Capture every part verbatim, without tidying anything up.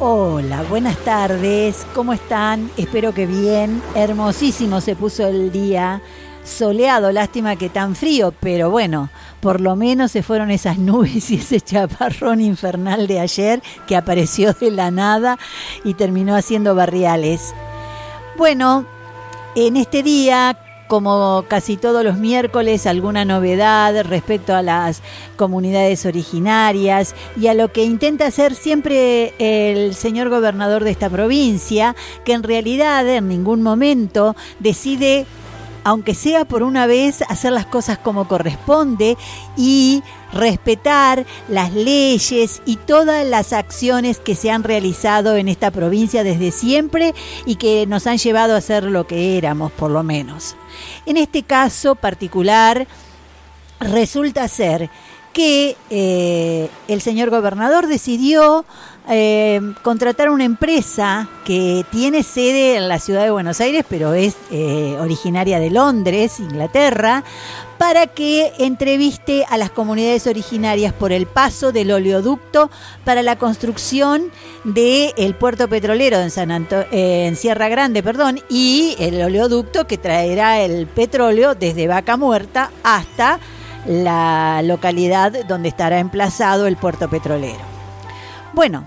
Hola, buenas tardes, ¿cómo están? Espero que bien, hermosísimo se puso el día, soleado, lástima que tan frío, pero bueno, por lo menos se fueron esas nubes y ese chaparrón infernal de ayer que apareció de la nada y terminó haciendo barriales. Bueno, en este día, como casi todos los miércoles, alguna novedad respecto a las comunidades originarias y a lo que intenta hacer siempre el señor gobernador de esta provincia, que en realidad en ningún momento decide, aunque sea por una vez, hacer las cosas como corresponde y respetar las leyes y todas las acciones que se han realizado en esta provincia desde siempre y que nos han llevado a ser lo que éramos, por lo menos. En este caso particular, resulta ser que eh, el señor gobernador decidió eh, contratar una empresa que tiene sede en la ciudad de Buenos Aires, pero es eh, originaria de Londres, Inglaterra, para que entreviste a las comunidades originarias por el paso del oleoducto para la construcción del puerto petrolero en, San Anto- eh, en Sierra Grande, perdón, y el oleoducto que traerá el petróleo desde Vaca Muerta hasta la localidad donde estará emplazado el puerto petrolero. Bueno,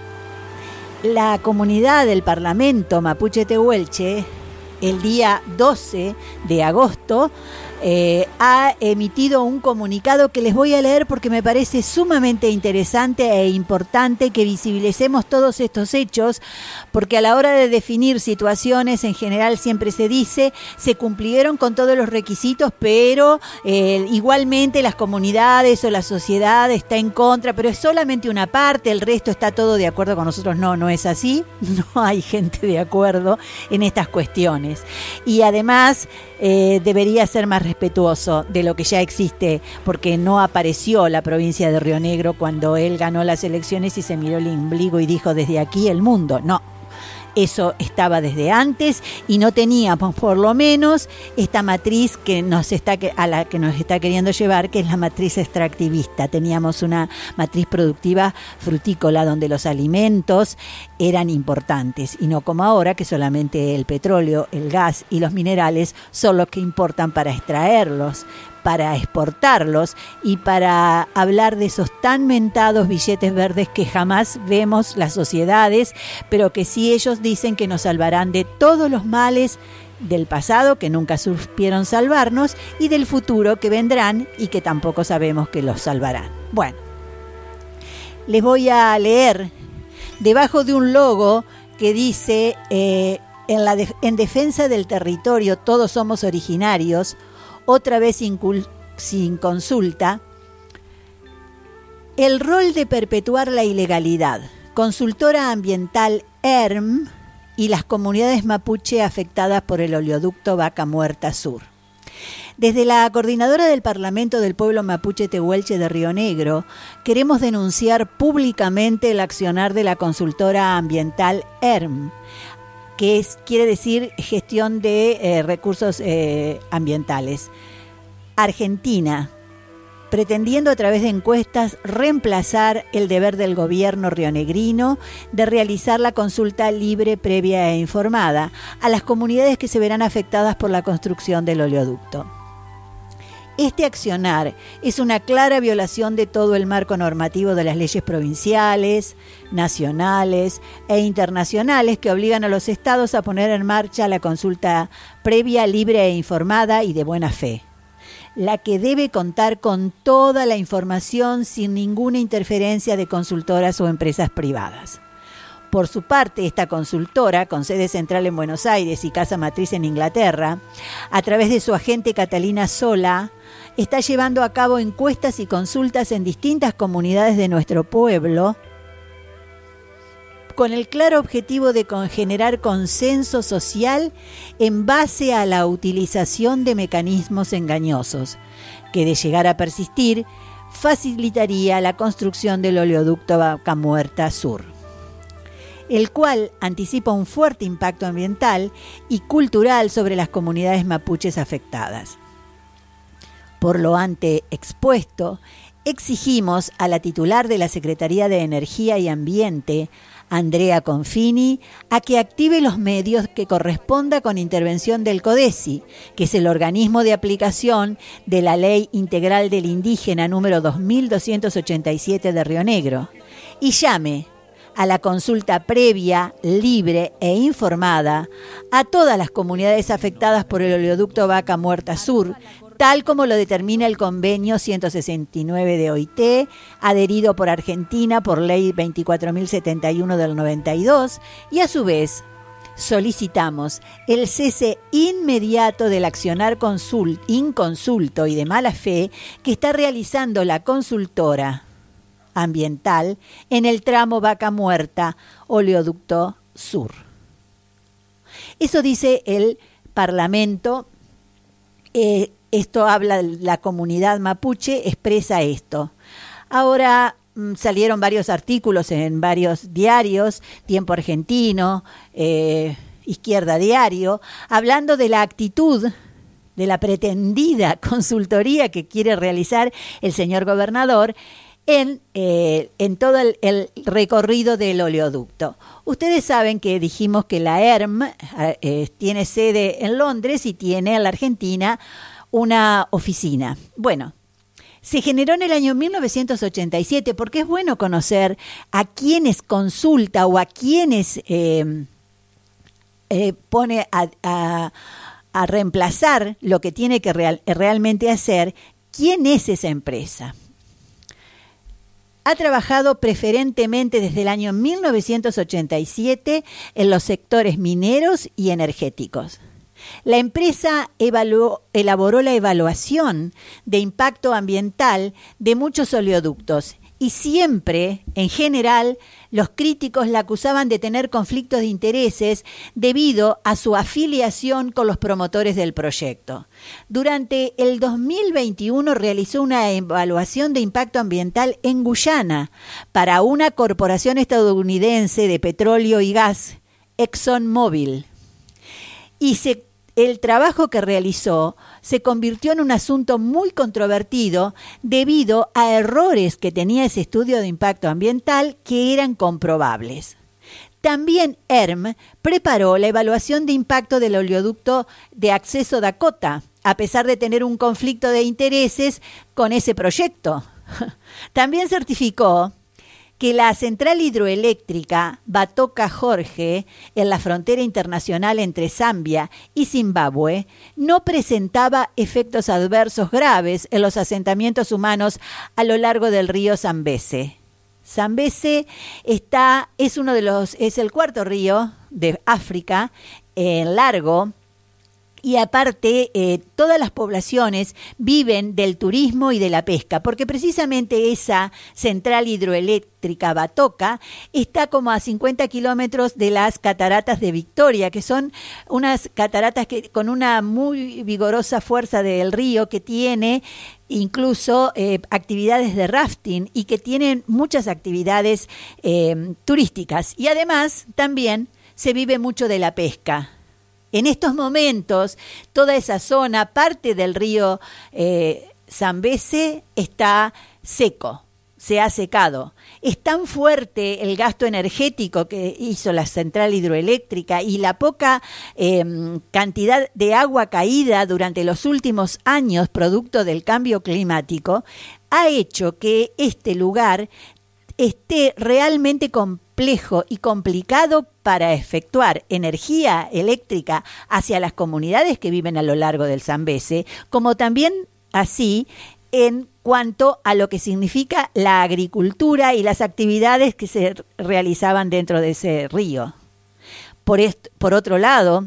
la comunidad del Parlamento Mapuche Tehuelche, el día doce de agosto, eh, ha emitido un comunicado que les voy a leer porque me parece sumamente interesante e importante que visibilicemos todos estos hechos, porque a la hora de definir situaciones en general siempre se dice se cumplieron con todos los requisitos, pero eh, igualmente las comunidades o la sociedad está en contra, pero es solamente una parte, el resto está todo de acuerdo con nosotros. No, no es así, no hay gente de acuerdo en estas cuestiones. Y además eh, debería ser más respetuoso de lo que ya existe, porque no apareció la provincia de Río Negro cuando él ganó las elecciones y se miró el ombligo y dijo desde aquí el mundo. No. Eso estaba desde antes y no teníamos por lo menos esta matriz que nos está a la que nos está queriendo llevar, que es la matriz extractivista. Teníamos una matriz productiva frutícola donde los alimentos eran importantes y no como ahora que solamente el petróleo, el gas y los minerales son los que importan para extraerlos, para exportarlos y para hablar de esos tan mentados billetes verdes que jamás vemos las sociedades, pero que sí ellos dicen que nos salvarán de todos los males del pasado que nunca supieron salvarnos y del futuro que vendrán y que tampoco sabemos que los salvarán. Bueno, les voy a leer debajo de un logo que dice eh, en, la de- en defensa del territorio todos somos originarios, otra vez sin, cul- sin consulta, el rol de perpetuar la ilegalidad, consultora ambiental E R M y las comunidades mapuche afectadas por el oleoducto Vaca Muerta Sur. Desde la Coordinadora del Parlamento del Pueblo Mapuche Tehuelche de Río Negro, queremos denunciar públicamente el accionar de la consultora ambiental E R M, que es, quiere decir gestión de eh, recursos eh, ambientales, Argentina, pretendiendo a través de encuestas reemplazar el deber del gobierno rionegrino de realizar la consulta libre, previa e informada a las comunidades que se verán afectadas por la construcción del oleoducto. Este accionar es una clara violación de todo el marco normativo de las leyes provinciales, nacionales e internacionales que obligan a los estados a poner en marcha la consulta previa, libre e informada y de buena fe, la que debe contar con toda la información sin ninguna interferencia de consultoras o empresas privadas. Por su parte, esta consultora, con sede central en Buenos Aires y casa matriz en Inglaterra, a través de su agente Catalina Sola, está llevando a cabo encuestas y consultas en distintas comunidades de nuestro pueblo, con el claro objetivo de generar consenso social en base a la utilización de mecanismos engañosos, que de llegar a persistir, facilitaría la construcción del oleoducto Vaca Muerta Sur, el cual anticipa un fuerte impacto ambiental y cultural sobre las comunidades mapuches afectadas. Por lo ante expuesto, exigimos a la titular de la Secretaría de Energía y Ambiente, Andrea Confini, a que active los medios que corresponda con intervención del CODESI, que es el organismo de aplicación de la Ley Integral del Indígena número dos mil doscientos ochenta y siete de Río Negro, y llame a la consulta previa, libre e informada a todas las comunidades afectadas por el oleoducto Vaca Muerta Sur, tal como lo determina el convenio ciento sesenta y nueve de O I T, adherido por Argentina por ley veinticuatro mil setenta y uno del noventa y dos, y a su vez solicitamos el cese inmediato del accionar consult, inconsulto y de mala fe que está realizando la consultora ambiental en el tramo Vaca Muerta, Oleoducto Sur. Eso dice el Parlamento. Eh, Esto habla, la comunidad mapuche expresa esto. Ahora mmm, salieron varios artículos en varios diarios, Tiempo Argentino, eh, Izquierda Diario, hablando de la actitud de la pretendida consultoría que quiere realizar el señor gobernador en, eh, en todo el, el recorrido del oleoducto. Ustedes saben que dijimos que la E R M eh, tiene sede en Londres y tiene en la Argentina una oficina. Bueno, se generó en el año mil novecientos ochenta y siete, porque es bueno conocer a quienes consulta o a quienes eh, eh, pone a, a, a reemplazar lo que tiene que real, realmente hacer. ¿Quién es esa empresa? Ha trabajado preferentemente desde el año mil novecientos ochenta y siete en los sectores mineros y energéticos. La empresa evaluó, elaboró la evaluación de impacto ambiental de muchos oleoductos y siempre, en general, los críticos la acusaban de tener conflictos de intereses debido a su afiliación con los promotores del proyecto. Durante el dos mil veintiuno realizó una evaluación de impacto ambiental en Guyana para una corporación estadounidense de petróleo y gas, ExxonMobil, y se El trabajo que realizó se convirtió en un asunto muy controvertido debido a errores que tenía ese estudio de impacto ambiental que eran comprobables. También E R M preparó la evaluación de impacto del oleoducto de acceso Dakota, a pesar de tener un conflicto de intereses con ese proyecto. También certificó que la central hidroeléctrica Batoka Jorge, en la frontera internacional entre Zambia y Zimbabue, no presentaba efectos adversos graves en los asentamientos humanos a lo largo del río Zambeze. Zambeze está, es uno de los, es el cuarto río de África en largo. Y aparte, eh, todas las poblaciones viven del turismo y de la pesca, porque precisamente esa central hidroeléctrica Batoka está como a cincuenta kilómetros de las cataratas de Victoria, que son unas cataratas que con una muy vigorosa fuerza del río que tiene incluso eh, actividades de rafting y que tienen muchas actividades eh, turísticas. Y además también se vive mucho de la pesca. En estos momentos, toda esa zona, parte del río eh, Zambeze, está seco, se ha secado. Es tan fuerte el gasto energético que hizo la central hidroeléctrica y la poca eh, cantidad de agua caída durante los últimos años, producto del cambio climático, ha hecho que este lugar esté realmente complejo y complicado para efectuar energía eléctrica hacia las comunidades que viven a lo largo del Zambeze, como también así en cuanto a lo que significa la agricultura y las actividades que se realizaban dentro de ese río. Por, est- por otro lado,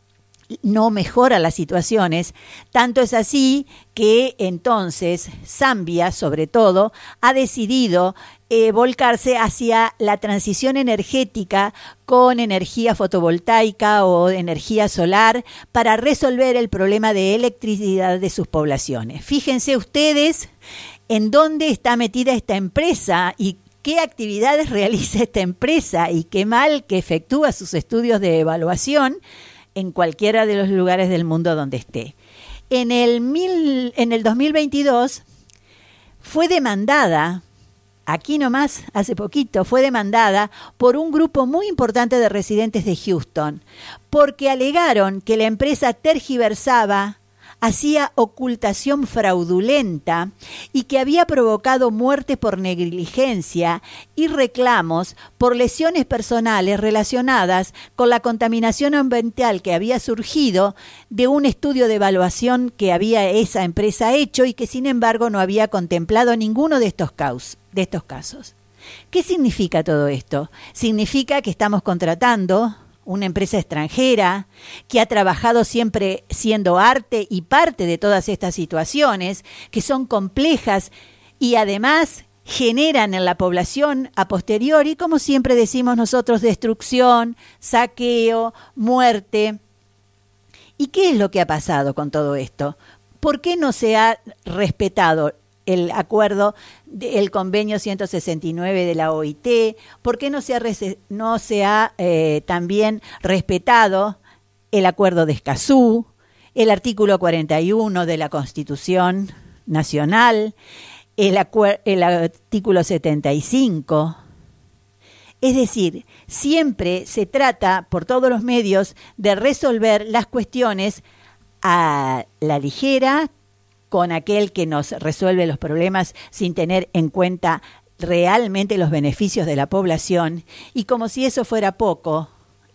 no mejora las situaciones, tanto es así que entonces Zambia, sobre todo, ha decidido eh, volcarse hacia la transición energética con energía fotovoltaica o energía solar para resolver el problema de electricidad de sus poblaciones. Fíjense ustedes en dónde está metida esta empresa y qué actividades realiza esta empresa y qué mal que efectúa sus estudios de evaluación en cualquiera de los lugares del mundo donde esté. En el, mil, en el dos mil veintidós fue demandada, aquí nomás, hace poquito, fue demandada por un grupo muy importante de residentes de Houston, porque alegaron que la empresa tergiversaba, hacía ocultación fraudulenta y que había provocado muertes por negligencia y reclamos por lesiones personales relacionadas con la contaminación ambiental que había surgido de un estudio de evaluación que había esa empresa hecho y que sin embargo no había contemplado ninguno de estos, caus, de estos casos. ¿Qué significa todo esto? Significa que estamos contratando una empresa extranjera que ha trabajado siempre siendo arte y parte de todas estas situaciones que son complejas y además generan en la población a posteriori, como siempre decimos nosotros, destrucción, saqueo, muerte. ¿Y qué es lo que ha pasado con todo esto? ¿Por qué no se ha respetado el acuerdo, el convenio ciento sesenta y nueve de la O I T? ¿Por qué no se ha, no se ha eh, también respetado el acuerdo de Escazú, el artículo cuarenta y uno de la Constitución Nacional, el, el artículo setenta y cinco? Es decir, siempre se trata por todos los medios de resolver las cuestiones a la ligera, con aquel que nos resuelve los problemas sin tener en cuenta realmente los beneficios de la población, y como si eso fuera poco,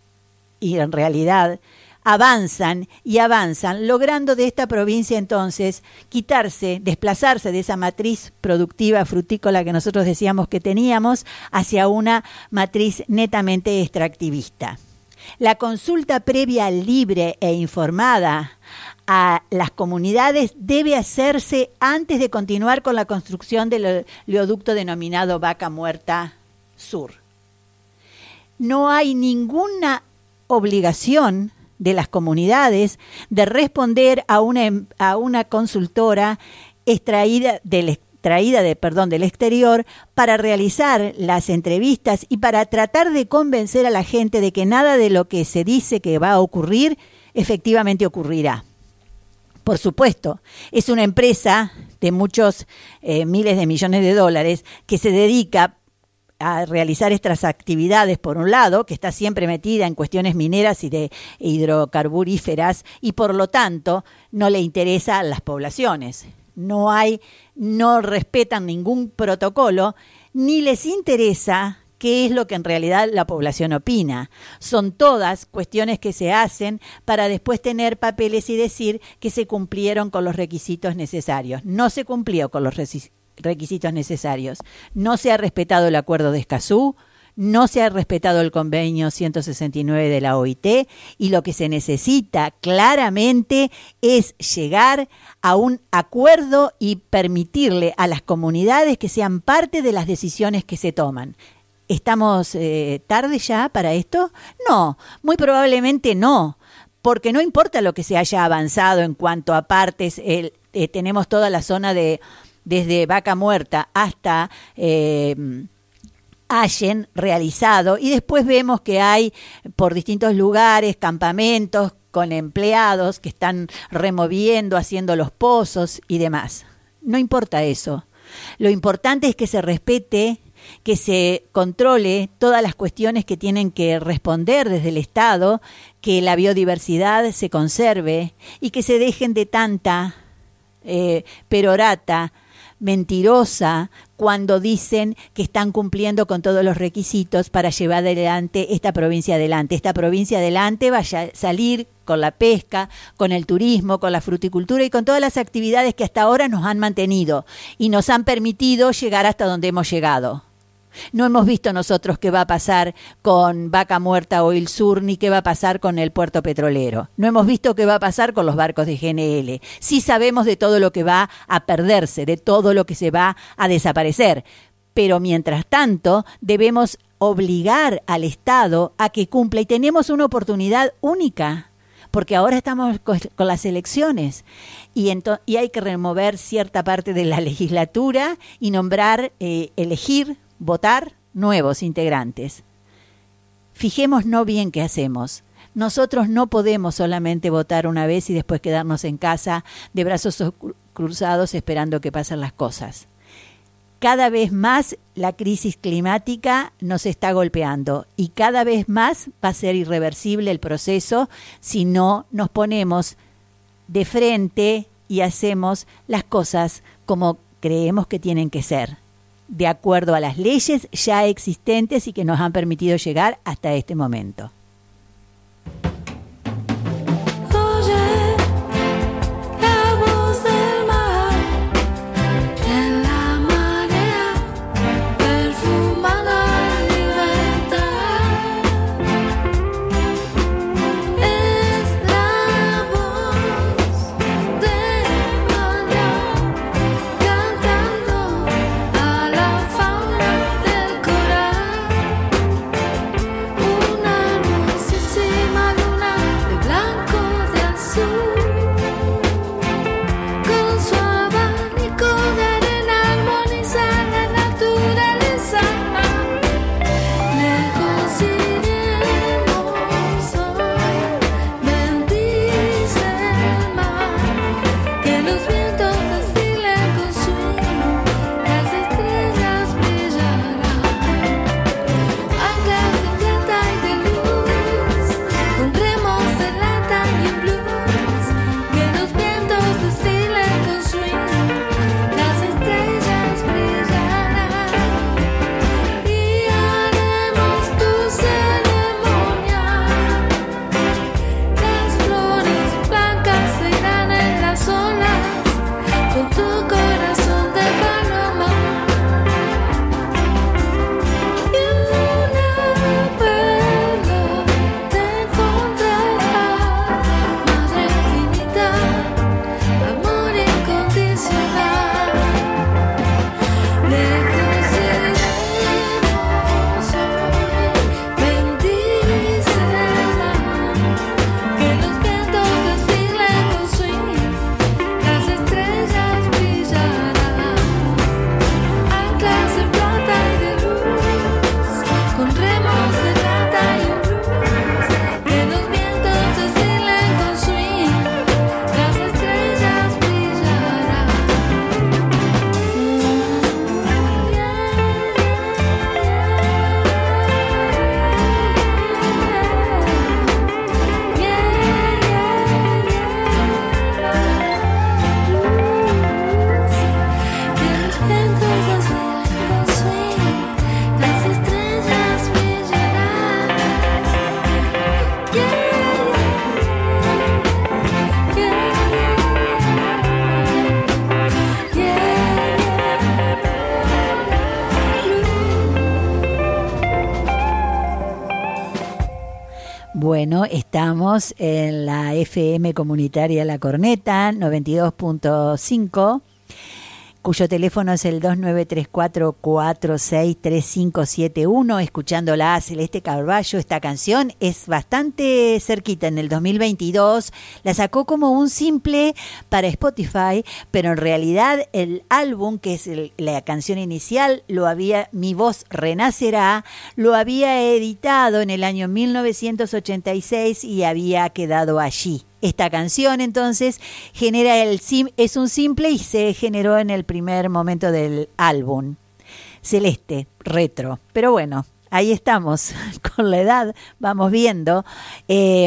y en realidad avanzan y avanzan, logrando de esta provincia entonces quitarse, desplazarse de esa matriz productiva frutícola que nosotros decíamos que teníamos hacia una matriz netamente extractivista. La consulta previa libre e informada a las comunidades debe hacerse antes de continuar con la construcción del oleoducto denominado Vaca Muerta Sur. No hay ninguna obligación de las comunidades de responder a una, a una consultora extraída del traída de, perdón, del exterior para realizar las entrevistas y para tratar de convencer a la gente de que nada de lo que se dice que va a ocurrir efectivamente ocurrirá. Por supuesto, es una empresa de muchos eh, miles de millones de dólares que se dedica a realizar estas actividades, por un lado, que está siempre metida en cuestiones mineras y de hidrocarburíferas y por lo tanto no le interesa a las poblaciones. No hay, no respetan ningún protocolo, ni les interesa qué es lo que en realidad la población opina. Son todas cuestiones que se hacen para después tener papeles y decir que se cumplieron con los requisitos necesarios. No se cumplió con los requisitos necesarios. No se ha respetado el acuerdo de Escazú, no se ha respetado el convenio ciento sesenta y nueve de la O I T y lo que se necesita claramente es llegar a un acuerdo y permitirle a las comunidades que sean parte de las decisiones que se toman. ¿Estamos eh, tarde ya para esto? No, muy probablemente no, porque no importa lo que se haya avanzado en cuanto a partes, el, eh, tenemos toda la zona de desde Vaca Muerta hasta Eh, Allen realizado y después vemos que hay por distintos lugares campamentos con empleados que están removiendo, haciendo los pozos y demás. No importa eso. Lo importante es que se respete, que se controle todas las cuestiones que tienen que responder desde el Estado, que la biodiversidad se conserve y que se dejen de tanta eh, perorata mentirosa cuando dicen que están cumpliendo con todos los requisitos para llevar adelante esta provincia adelante. Esta provincia adelante vaya a salir con la pesca, con el turismo, con la fruticultura y con todas las actividades que hasta ahora nos han mantenido y nos han permitido llegar hasta donde hemos llegado. No hemos visto nosotros qué va a pasar con Vaca Muerta Oil Sur ni qué va a pasar con el puerto petrolero. No hemos visto qué va a pasar con los barcos de G N L. Sí sabemos de todo lo que va a perderse, de todo lo que se va a desaparecer. Pero mientras tanto debemos obligar al Estado a que cumpla y tenemos una oportunidad única. Porque ahora estamos con las elecciones y, ento- y hay que remover cierta parte de la legislatura y nombrar, eh, elegir, votar nuevos integrantes. Fijémonos bien qué hacemos. Nosotros no podemos solamente votar una vez y después quedarnos en casa de brazos cruzados esperando que pasen las cosas. cada vez más la crisis climática nos está golpeando y cada vez más va a ser irreversible el proceso si no nos ponemos de frente y hacemos las cosas como creemos que tienen que ser, de acuerdo a las leyes ya existentes y que nos han permitido llegar hasta este momento. Bueno, estamos en la F M comunitaria La Corneta, noventa y dos punto cinco, cuyo teléfono es el dos nueve tres cuatro, cuatro seis tres cinco siete uno, escuchándola a Celeste Carballo. Esta canción es bastante cerquita, en el dos mil veintidós, la sacó como un simple para Spotify, pero en realidad el álbum, que es el, la canción inicial, lo había, Mi Voz Renacerá, lo había editado en el año mil novecientos ochenta y seis y había quedado allí. Esta canción entonces genera el sim, es un simple y se generó en el primer momento del álbum. Celeste, retro. Pero bueno, ahí estamos, con la edad vamos viendo. Eh,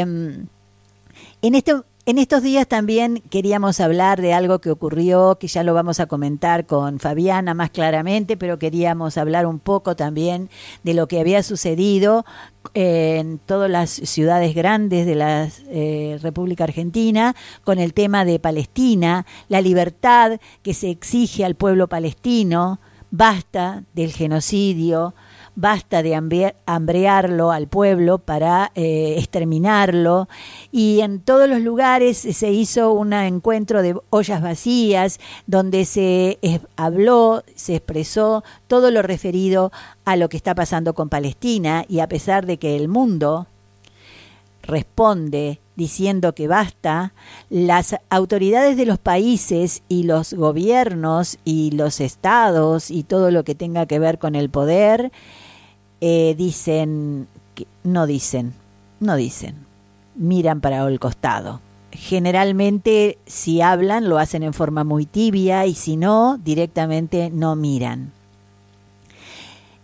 en este En estos días también queríamos hablar de algo que ocurrió, que ya lo vamos a comentar con Fabiana más claramente, pero queríamos hablar un poco también de lo que había sucedido en todas las ciudades grandes de la eh, República Argentina con el tema de Palestina, la libertad que se exige al pueblo palestino, basta del genocidio, basta de hambre, hambrearlo al pueblo para eh, exterminarlo, y en todos los lugares se hizo un encuentro de ollas vacías donde se eh, habló, se expresó todo lo referido a lo que está pasando con Palestina, y a pesar de que el mundo responde diciendo que basta, las autoridades de los países y los gobiernos y los estados y todo lo que tenga que ver con el poder eh, dicen, que, no dicen, no dicen, miran para el costado. Generalmente si hablan lo hacen en forma muy tibia y si no, directamente no miran.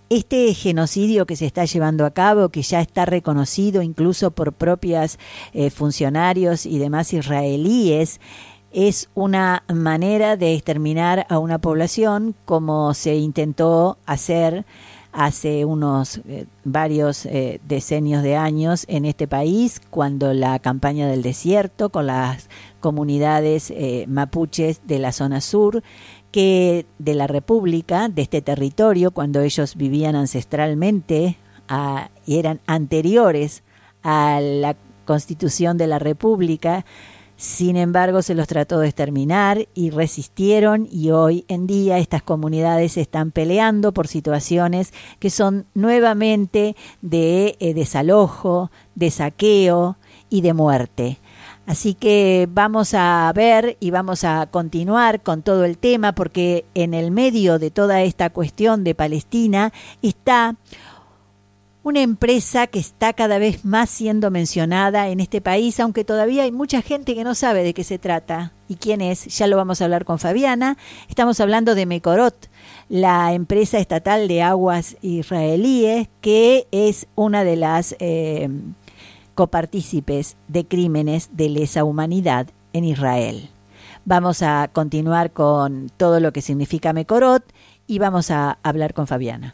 este genocidio que se está llevando a cabo, que ya está reconocido incluso por propios eh, funcionarios y demás israelíes, es una manera de exterminar a una población como se intentó hacer hace unos eh, varios eh, decenios de años en este país, cuando la campaña del desierto con las comunidades eh, mapuches de la zona sur que de la República, de este territorio, cuando ellos vivían ancestralmente a, y eran anteriores a la constitución de la República. Sin embargo, se los trató de exterminar y resistieron, y hoy en día estas comunidades están peleando por situaciones que son nuevamente de eh, desalojo, de saqueo y de muerte. Así que vamos a ver y vamos a continuar con todo el tema, porque en el medio de toda esta cuestión de Palestina está una empresa que está cada vez más siendo mencionada en este país, aunque todavía hay mucha gente que no sabe de qué se trata y quién es. Ya lo vamos a hablar con Fabiana. Estamos hablando de Mekorot, la empresa estatal de aguas israelíes, que es una de las eh, copartícipes de crímenes de lesa humanidad en Israel. Vamos a continuar con todo lo que significa Mekorot y vamos a hablar con Fabiana.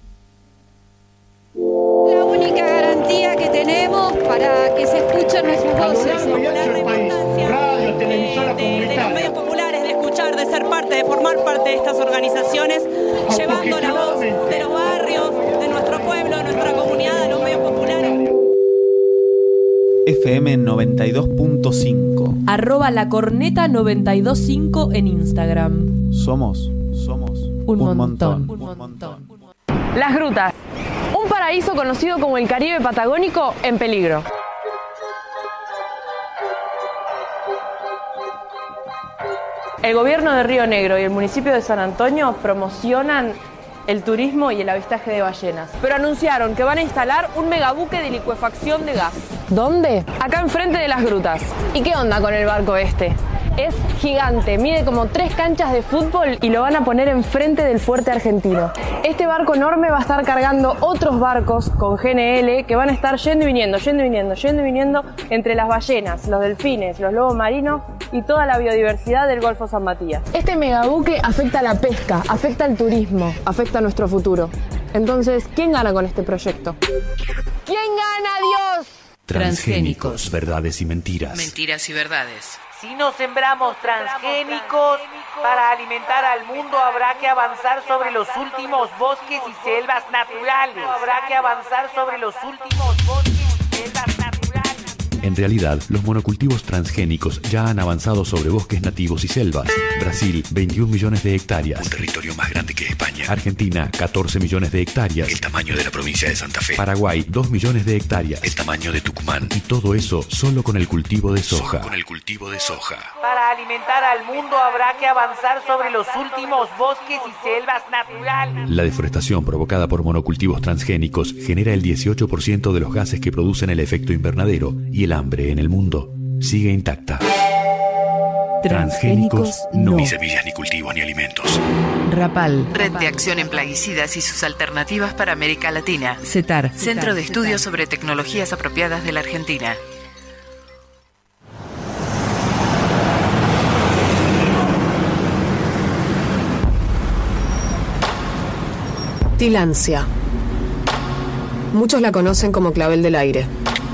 La única garantía que tenemos para que se escuchen nuestras voces. La reportancia radio, televisora, de, de, de los medios populares, de escuchar, de ser parte, de formar parte de estas organizaciones, llevando la voz de los barrios, de nuestro pueblo, de nuestra comunidad, de los medios populares. F M noventa y dos punto cinco. Arroba la corneta noventa y dos punto cinco en Instagram. Somos, somos un, un montón. montón. Un montón. Las Grutas, un paraíso conocido como el Caribe Patagónico en peligro. El gobierno de Río Negro y el municipio de San Antonio promocionan el turismo y el avistaje de ballenas, pero anunciaron que van a instalar un megabuque de licuefacción de gas. ¿Dónde? Acá enfrente de Las Grutas. ¿Y qué onda con el barco este? Es gigante, mide como tres canchas de fútbol y lo van a poner enfrente del fuerte argentino. Este barco enorme va a estar cargando otros barcos con G N L que van a estar yendo y viniendo, yendo y viniendo, yendo y viniendo entre las ballenas, los delfines, los lobos marinos y toda la biodiversidad del Golfo San Matías. Este megabuque afecta a la pesca, afecta al turismo, afecta a nuestro futuro. Entonces, ¿quién gana con este proyecto? ¿Quién gana, Dios? Transgénicos, verdades y mentiras. Mentiras y verdades. Si no sembramos transgénicos para alimentar al mundo, habrá que avanzar sobre los últimos bosques y selvas naturales. Habrá que avanzar sobre los últimos bosques y selvas naturales. En realidad, los monocultivos transgénicos ya han avanzado sobre bosques nativos y selvas. Brasil, veintiún millones de hectáreas. Un territorio más grande que España. Argentina, catorce millones de hectáreas. El tamaño de la provincia de Santa Fe. Paraguay, dos millones de hectáreas. El tamaño de Tucumán. Y todo eso solo con el cultivo de soja. Solo con el cultivo de soja. Para alimentar al mundo habrá que avanzar sobre los últimos bosques y selvas naturales. La deforestación provocada por monocultivos transgénicos genera el dieciocho por ciento de los gases que producen el efecto invernadero, y el hambre en el mundo sigue intacta. Transgénicos no. Ni semillas, ni cultivos, ni alimentos. Rapal. Red de Acción en Plaguicidas y sus alternativas para América Latina. CETAR. Centro de Estudios sobre Tecnologías Apropiadas de la Argentina. Tilancia. Muchos la conocen como clavel del aire.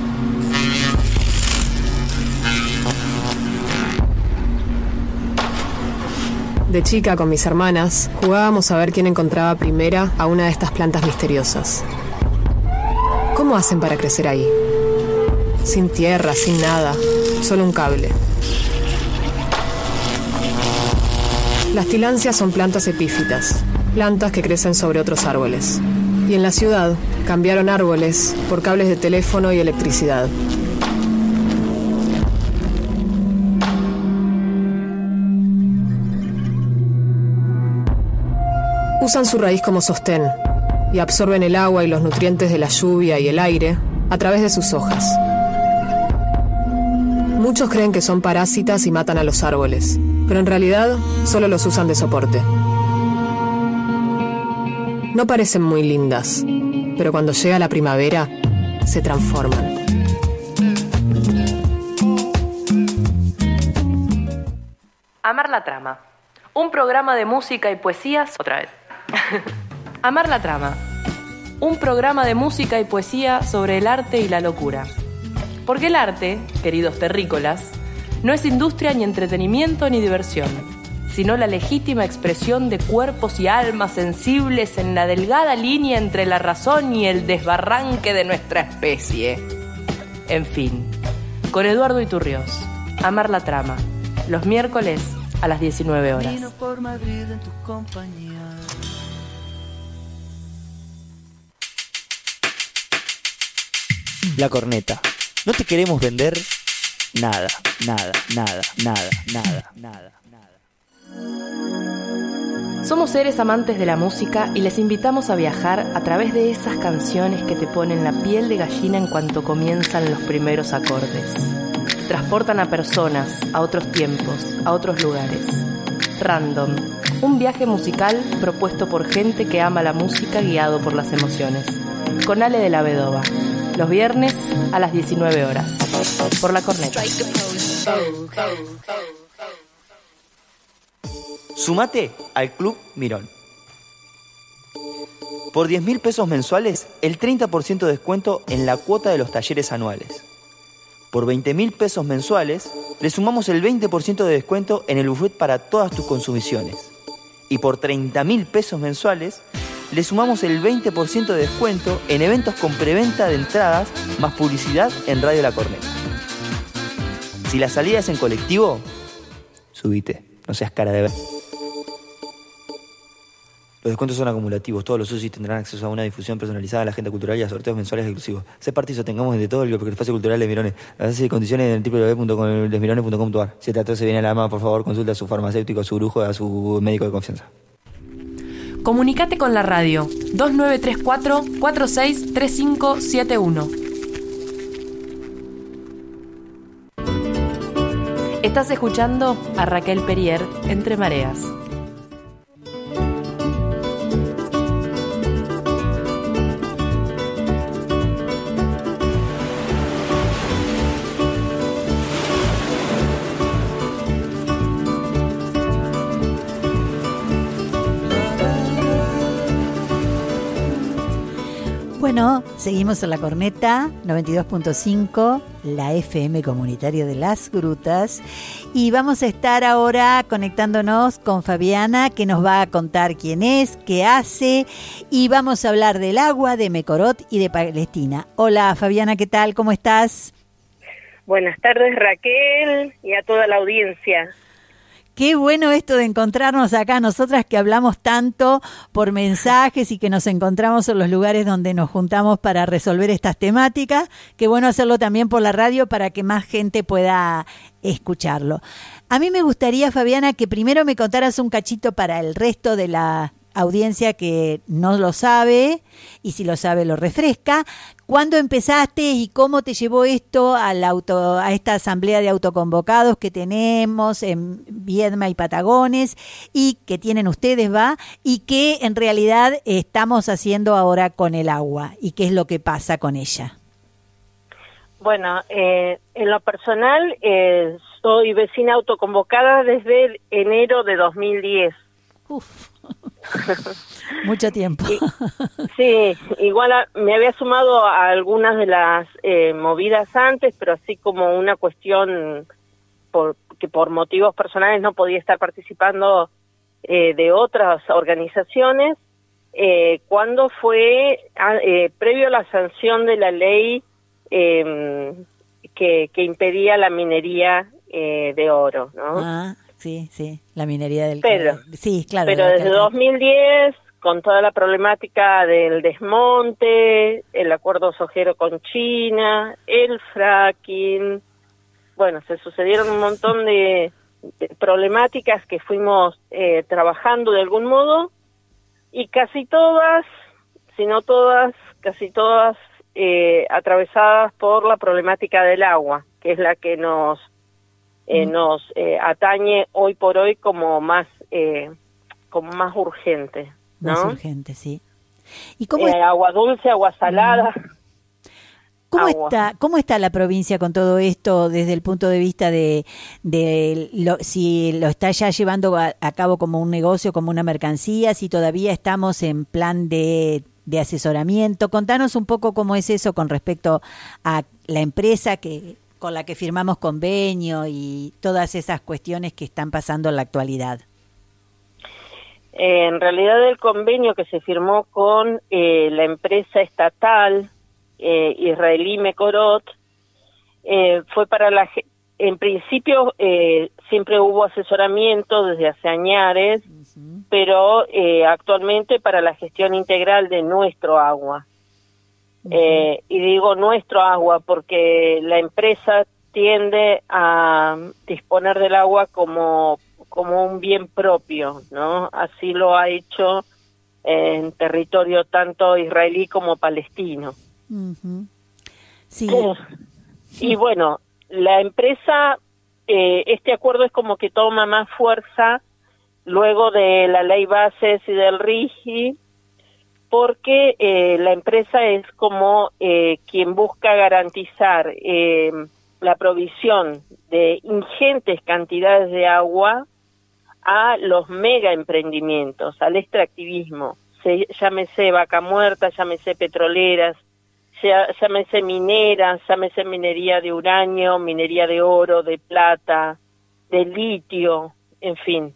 De chica, con mis hermanas, jugábamos a ver quién encontraba primera a una de estas plantas misteriosas. ¿Cómo hacen para crecer ahí? Sin tierra, sin nada, solo un cable. Las tilancias son plantas epífitas, plantas que crecen sobre otros árboles. Y en la ciudad cambiaron árboles por cables de teléfono y electricidad. Usan su raíz como sostén y absorben el agua y los nutrientes de la lluvia y el aire a través de sus hojas. Muchos creen que son parásitas y matan a los árboles, pero en realidad solo los usan de soporte. No parecen muy lindas, pero cuando llega la primavera, se transforman. Amar la trama. Un programa de música y poesías. Otra vez. Amar la trama. Un programa de música y poesía sobre el arte y la locura. Porque el arte, queridos terrícolas, no es industria ni entretenimiento ni diversión, sino la legítima expresión de cuerpos y almas sensibles en la delgada línea entre la razón y el desbarranque de nuestra especie. En fin, con Eduardo Iturriós, Amar la trama, los miércoles a las diecinueve horas. Vino por Madrid en tu compañía. La corneta. No te queremos vender nada, nada, nada, nada, nada, nada, nada. Somos seres amantes de la música y les invitamos a viajar a través de esas canciones que te ponen la piel de gallina en cuanto comienzan los primeros acordes. Transportan a personas, a otros tiempos, a otros lugares. Random, un viaje musical propuesto por gente que ama la música guiado por las emociones. Con Ale de la Vedova. Los viernes a las diecinueve horas. Por La Corneta. Sumate al Club Mirón. Por diez mil pesos mensuales, el treinta por ciento de descuento en la cuota de los talleres anuales. Por veinte mil pesos mensuales, le sumamos el veinte por ciento de descuento en el buffet para todas tus consumiciones. Y por treinta mil pesos mensuales, le sumamos el veinte por ciento de descuento en eventos con preventa de entradas más publicidad en Radio La Corneta. Si la salida es en colectivo, subite, no seas cara de ver. Los descuentos son acumulativos, todos los socios tendrán acceso a una difusión personalizada a la agenda cultural y a sorteos mensuales exclusivos. Sé parte y sostengamos de todo el espacio cultural de Mirones. Las bases y condiciones en w w w punto mirones punto com punto a r. Si te se viene la ama, por favor, consulta a su farmacéutico, a su brujo, a su médico de confianza. Comunicate con la radio dos nueve tres cuatro, cuatro seis tres cinco siete uno. Estás escuchando a Raquel Perier, Entre Mareas. Bueno, seguimos en La Corneta, noventa y dos punto cinco, la F M comunitaria de Las Grutas. Y vamos a estar ahora conectándonos con Fabiana, que nos va a contar quién es, qué hace. Y vamos a hablar del agua, de Mecorot y de Palestina. Hola Fabiana, ¿qué tal? ¿Cómo estás? Buenas tardes Raquel y a toda la audiencia. Qué bueno esto de encontrarnos acá, nosotras que hablamos tanto por mensajes y que nos encontramos en los lugares donde nos juntamos para resolver estas temáticas. Qué bueno hacerlo también por la radio para que más gente pueda escucharlo. A mí me gustaría, Fabiana, que primero me contaras un cachito para el resto de la audiencia que no lo sabe, y si lo sabe lo refresca. ¿Cuándo empezaste y cómo te llevó esto al auto, a esta asamblea de autoconvocados que tenemos en Viedma y Patagones y que tienen ustedes, va? Y qué en realidad estamos haciendo ahora con el agua y qué es lo que pasa con ella. Bueno, eh, en lo personal eh, soy vecina autoconvocada desde enero de dos mil diez. Uf. Mucho tiempo. Y, sí, igual a, me había sumado a algunas de las eh, movidas antes, pero así como una cuestión por, que por motivos personales no podía estar participando eh, de otras organizaciones, eh, cuando fue a, eh, previo a la sanción de la ley eh, que, que impedía la minería eh, de oro, ¿no? Ah. Sí, sí, la minería del... Pero, sí, claro. Pero desde dos mil diez, con toda la problemática del desmonte, el acuerdo sojero con China, el fracking, bueno, se sucedieron un montón de, de problemáticas que fuimos eh, trabajando de algún modo, y casi todas, si no todas, casi todas eh, atravesadas por la problemática del agua, que es la que nos... Eh, nos eh, atañe hoy por hoy como más eh, como más urgente, ¿no? Más urgente, sí. ¿Y cómo eh, es? agua dulce, agua salada. ¿Cómo agua. está, ¿Cómo está la provincia con todo esto desde el punto de vista de, de lo, si lo está ya llevando a, a cabo como un negocio, como una mercancía, si todavía estamos en plan de, de asesoramiento? Contanos un poco cómo es eso con respecto a la empresa que con la que firmamos convenio y todas esas cuestiones que están pasando en la actualidad. Eh, en realidad el convenio que se firmó con eh, la empresa estatal eh, israelí Mekorot eh, fue para la... En principio eh, siempre hubo asesoramiento desde hace años, uh-huh. pero eh, actualmente para la gestión integral de nuestro agua. Uh-huh. Eh, y digo nuestro agua porque la empresa tiende a disponer del agua como, como un bien propio, ¿no? Así lo ha hecho en territorio tanto israelí como palestino. Uh-huh. Sí. Eh, y bueno, la empresa, eh, este acuerdo es como que toma más fuerza luego de la ley bases y del R I G I, porque eh, la empresa es como eh, quien busca garantizar eh, la provisión de ingentes cantidades de agua a los mega emprendimientos, al extractivismo, se, llámese Vaca Muerta, llámese petroleras, llámese mineras, llámese minería de uranio, minería de oro, de plata, de litio, en fin.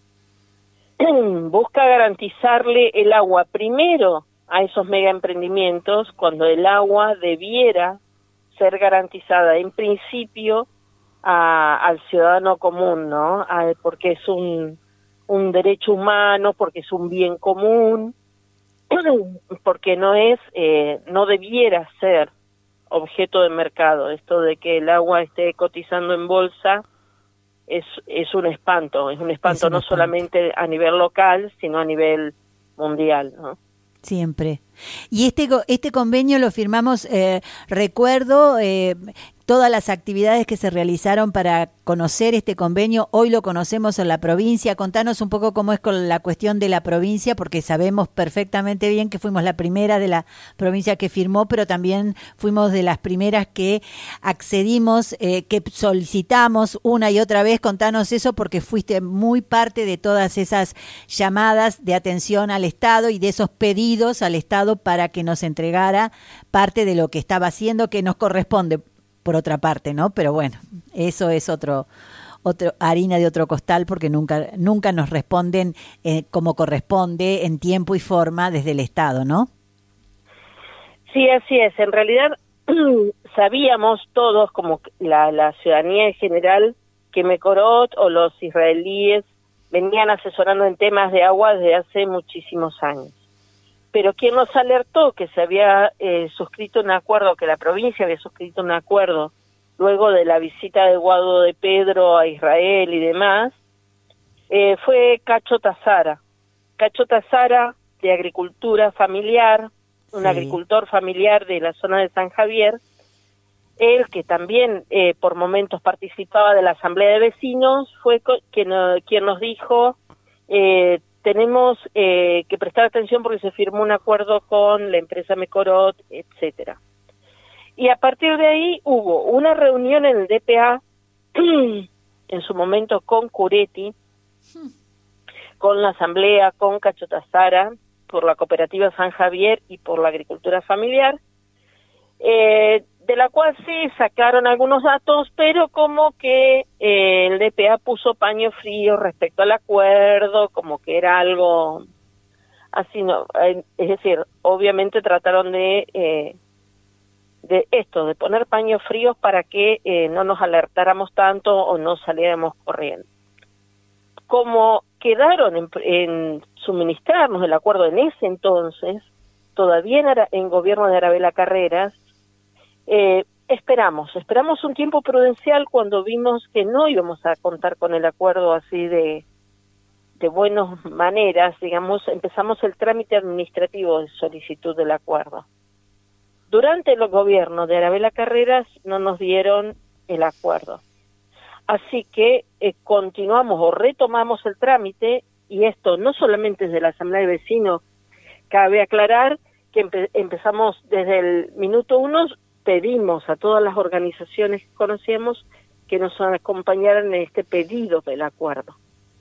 Busca garantizarle el agua primero a esos mega emprendimientos cuando el agua debiera ser garantizada en principio a, al ciudadano común, ¿no? A, porque es un, un derecho humano, porque es un bien común, porque no es, eh, no debiera ser objeto de mercado. Esto de que el agua esté cotizando en bolsa es, es un espanto, es un espanto es un no espanto. solamente a nivel local, sino a nivel mundial, ¿no? Siempre. Y este este convenio lo firmamos, eh, recuerdo, eh, todas las actividades que se realizaron para conocer este convenio, hoy lo conocemos en la provincia. Contanos un poco cómo es con la cuestión de la provincia, porque sabemos perfectamente bien que fuimos la primera de la provincia que firmó, pero también fuimos de las primeras que accedimos, eh, que solicitamos una y otra vez. Contanos eso porque fuiste muy parte de todas esas llamadas de atención al Estado y de esos pedidos al Estado para que nos entregara parte de lo que estaba haciendo, que nos corresponde por otra parte, ¿no? Pero bueno, eso es otro, otro harina de otro costal, porque nunca, nunca nos responden eh, como corresponde, en tiempo y forma desde el Estado, ¿no? Sí, así es. En realidad sabíamos todos, como la, la ciudadanía en general, que Mekorot o los israelíes venían asesorando en temas de agua desde hace muchísimos años. Pero quien nos alertó que se había eh, suscrito un acuerdo, que la provincia había suscrito un acuerdo luego de la visita de Guado de Pedro a Israel y demás, eh, fue Cacho Tazara. Cacho Tazara, de agricultura familiar, un sí. agricultor familiar de la zona de San Javier, él que también eh, por momentos participaba de la asamblea de vecinos, fue co- quien, uh, quien nos dijo... Eh, tenemos eh, que prestar atención porque se firmó un acuerdo con la empresa Mekorot, etcétera. Y a partir de ahí hubo una reunión en el D P A, en su momento con Curetti, con la asamblea, con Cacho Tazara, por la cooperativa San Javier y por la agricultura familiar, eh, de la cual sí sacaron algunos datos, pero como que eh, el D P A puso paño frío respecto al acuerdo, como que era algo así, no, eh, es decir, obviamente trataron de eh, de esto, de poner paños fríos para que eh, no nos alertáramos tanto o no saliéramos corriendo. Como quedaron en, en suministrarnos el acuerdo en ese entonces, todavía en, Ara, en gobierno de Arabella Carreras, Eh, esperamos, esperamos un tiempo prudencial cuando vimos que no íbamos a contar con el acuerdo así de, de buenas maneras, digamos, empezamos el trámite administrativo de solicitud del acuerdo. Durante el gobierno de Arabella Carreras no nos dieron el acuerdo. Así que eh, continuamos o retomamos el trámite, y esto no solamente desde la Asamblea de Vecinos, cabe aclarar que empe- empezamos desde el minuto uno, pedimos a todas las organizaciones que conocíamos que nos acompañaran en este pedido del acuerdo.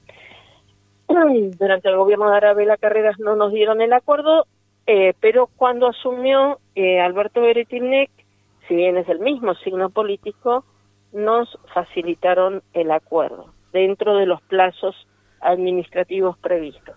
Durante el gobierno de Arabella Carreras no nos dieron el acuerdo, eh, pero cuando asumió eh, Alberto Beretilnec, si bien es del mismo signo político, nos facilitaron el acuerdo dentro de los plazos administrativos previstos.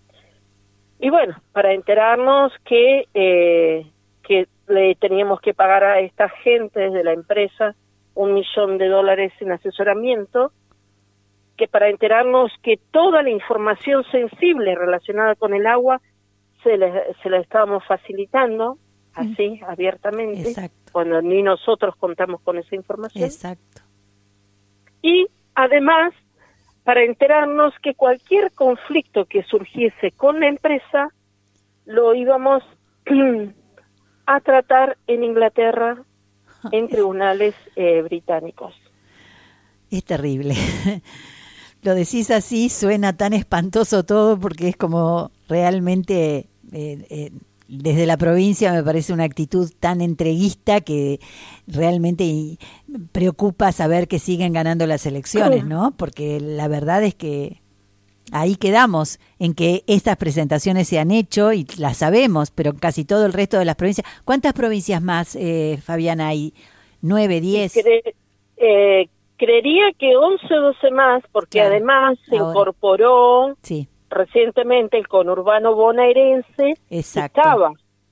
Y bueno, para enterarnos que, eh, que le teníamos que pagar a esta gente desde la empresa un millón de dólares en asesoramiento, que para enterarnos que toda la información sensible relacionada con el agua se le, se la estábamos facilitando, así, mm. abiertamente, Exacto. cuando ni nosotros contamos con esa información. Exacto. Y además, para enterarnos que cualquier conflicto que surgiese con la empresa, lo íbamos a tratar en Inglaterra, en tribunales eh, británicos. Es terrible. Lo decís así, suena tan espantoso todo, porque es como realmente, eh, eh, desde la provincia me parece una actitud tan entreguista que realmente preocupa saber que siguen ganando las elecciones, ¿no? Porque la verdad es que ahí quedamos, en que estas presentaciones se han hecho y las sabemos, pero casi todo el resto de las provincias. ¿Cuántas provincias más, eh, Fabiana, hay? ¿Nueve, diez? Cre- eh, creería que once o doce más, porque claro. además se Ahora. incorporó sí. recientemente el conurbano bonaerense. Exacto. Estaba.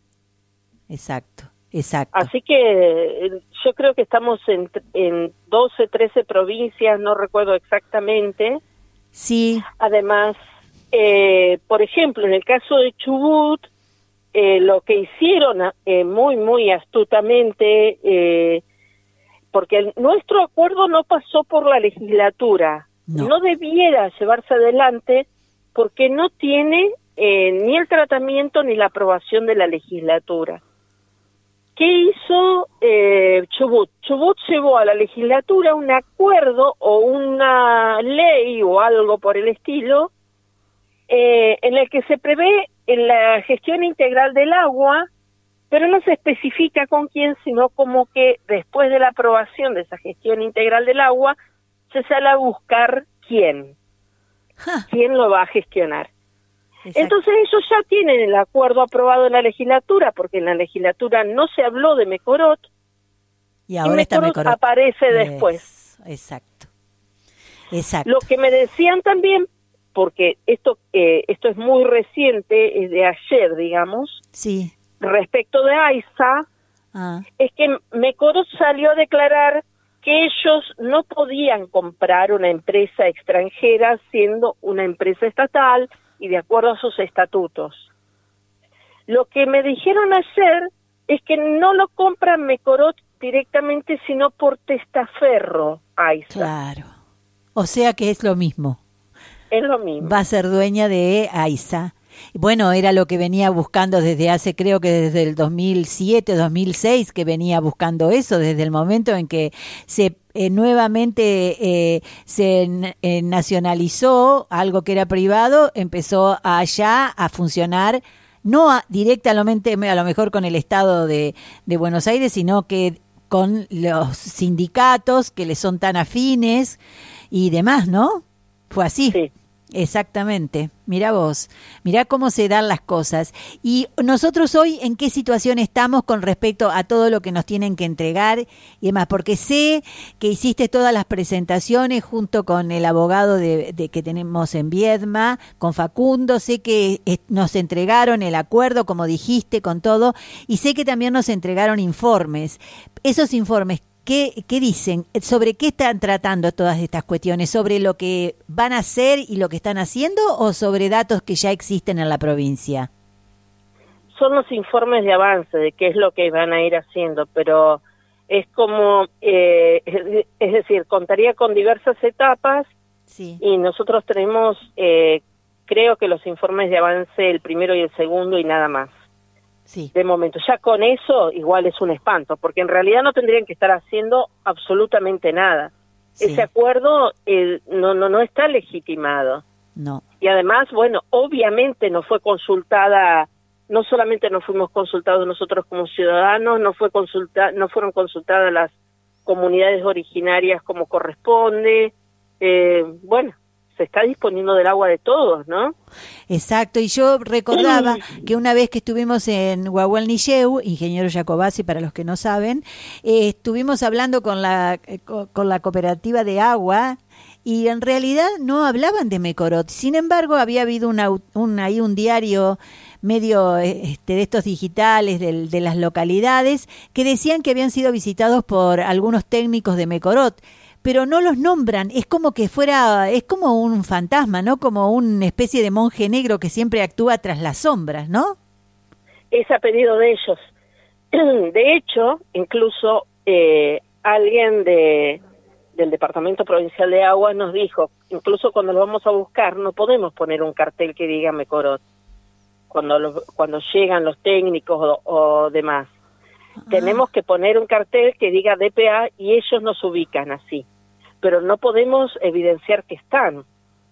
Exacto, exacto. Así que yo creo que estamos en, en doce, trece provincias, no recuerdo exactamente. Sí. Además, eh, por ejemplo, en el caso de Chubut, eh, lo que hicieron eh, muy, muy astutamente, eh, porque el, nuestro acuerdo no pasó por la legislatura, no, no debiera llevarse adelante porque no tiene eh, ni el tratamiento ni la aprobación de la legislatura. ¿Qué hizo eh, Chubut? Chubut llevó a la legislatura un acuerdo o una ley o algo por el estilo eh, en el que se prevé en la gestión integral del agua, pero no se especifica con quién, sino como que después de la aprobación de esa gestión integral del agua se sale a buscar quién, huh. quién lo va a gestionar. Exacto. Entonces ellos ya tienen el acuerdo aprobado en la legislatura, porque en la legislatura no se habló de Mecorot, y ahora y Mecorot, está Mecorot aparece es, después. Exacto, exacto. Lo que me decían también, porque esto eh, esto es muy reciente, es de ayer, digamos, sí. respecto de AISA, ah. es que Mecorot salió a declarar que ellos no podían comprar una empresa extranjera siendo una empresa estatal y de acuerdo a sus estatutos. Lo que me dijeron ayer es que no lo compran Mecorot directamente, sino por testaferro AISA. Claro. O sea que es lo mismo. Es lo mismo. Va a ser dueña de AISA. Bueno, era lo que venía buscando desde hace, creo que desde el dos mil siete, dos mil seis, que venía buscando eso, desde el momento en que se eh, nuevamente eh, se eh, nacionalizó algo que era privado, empezó allá a funcionar, no a, directamente a lo mejor con el Estado de, de Buenos Aires, sino que con los sindicatos que le son tan afines y demás, ¿no? Fue así. Sí. Exactamente, mirá vos, mirá cómo se dan las cosas. Y nosotros hoy, ¿en qué situación estamos con respecto a todo lo que nos tienen que entregar y demás? Porque sé que hiciste todas las presentaciones junto con el abogado de, de que tenemos en Viedma, con Facundo, sé que nos entregaron el acuerdo, como dijiste, con todo, y sé que también nos entregaron informes. Esos informes, ¿Qué, ¿Qué dicen? ¿Sobre qué están tratando todas estas cuestiones? ¿Sobre lo que van a hacer y lo que están haciendo o sobre datos que ya existen en la provincia? Son los informes de avance de qué es lo que van a ir haciendo, pero es como, eh, es, es decir, contaría con diversas etapas sí. y nosotros tenemos, eh, creo que los informes de avance, el primero y el segundo y nada más. Sí. De momento, ya con eso igual es un espanto, porque en realidad no tendrían que estar haciendo absolutamente nada. Sí. Ese acuerdo eh, no, no, no está legitimado. No. Y además, bueno, obviamente no fue consultada no solamente nos fuimos consultados nosotros como ciudadanos, no fue consulta, no fueron consultadas las comunidades originarias como corresponde. Eh, bueno, se está disponiendo del agua de todos, ¿no? Exacto, y yo recordaba que una vez que estuvimos en Guagualnilleu, ingeniero Jacobazzi para los que no saben, eh, estuvimos hablando con la, eh, con la cooperativa de agua, y en realidad no hablaban de Mecorot. Sin embargo, había habido una, un, ahí un diario medio este, de estos digitales de, de las localidades que decían que habían sido visitados por algunos técnicos de Mecorot, pero no los nombran. Es como que fuera, es como un fantasma, ¿no? Como una especie de monje negro que siempre actúa tras las sombras, ¿no? Es a pedido de ellos. De hecho, incluso eh, alguien de del Departamento Provincial de Agua nos dijo, incluso cuando lo vamos a buscar, no podemos poner un cartel que diga Mecorot, cuando lo, cuando llegan los técnicos o, o demás. Ah. Tenemos que poner un cartel que diga D P A y ellos nos ubican así, pero no podemos evidenciar que están.